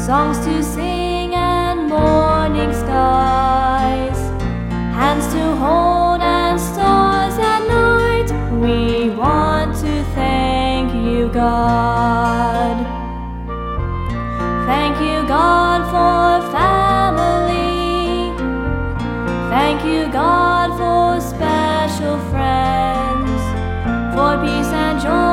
songs to sing and morning skies, hands to hold and stars at night. We want to thank you, God. Thank you, God, for family. Thank you, God, for special friends, for peace and joy